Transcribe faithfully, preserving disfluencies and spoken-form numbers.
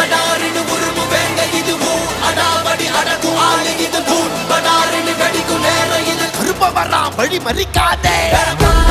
சடாரின்னு உருமு வேங்க இது ஊர் அடாவடி அடக்கும் ஆளு இது பூன் படாரின்னு வெடிக்கும் நேரம் இது கருப்ப வரா வழி மறிக்காதே